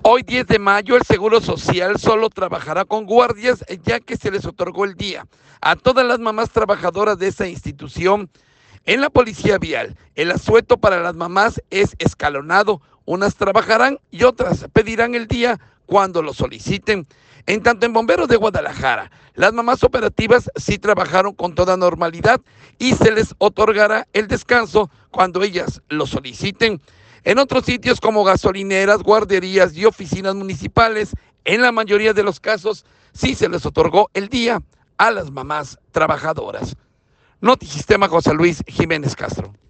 Hoy 10 de mayo el Seguro Social solo trabajará con guardias ya que se les otorgó el día a todas las mamás trabajadoras de esa institución. En la Policía Vial, el asueto para las mamás es escalonado. Unas trabajarán y otras pedirán el día cuando lo soliciten. En tanto, en Bomberos de Guadalajara, las mamás operativas sí trabajaron con toda normalidad y se les otorgará el descanso cuando ellas lo soliciten. En otros sitios como gasolineras, guarderías y oficinas municipales, en la mayoría de los casos sí se les otorgó el día a las mamás trabajadoras. Notisistema José Luis Jiménez Castro.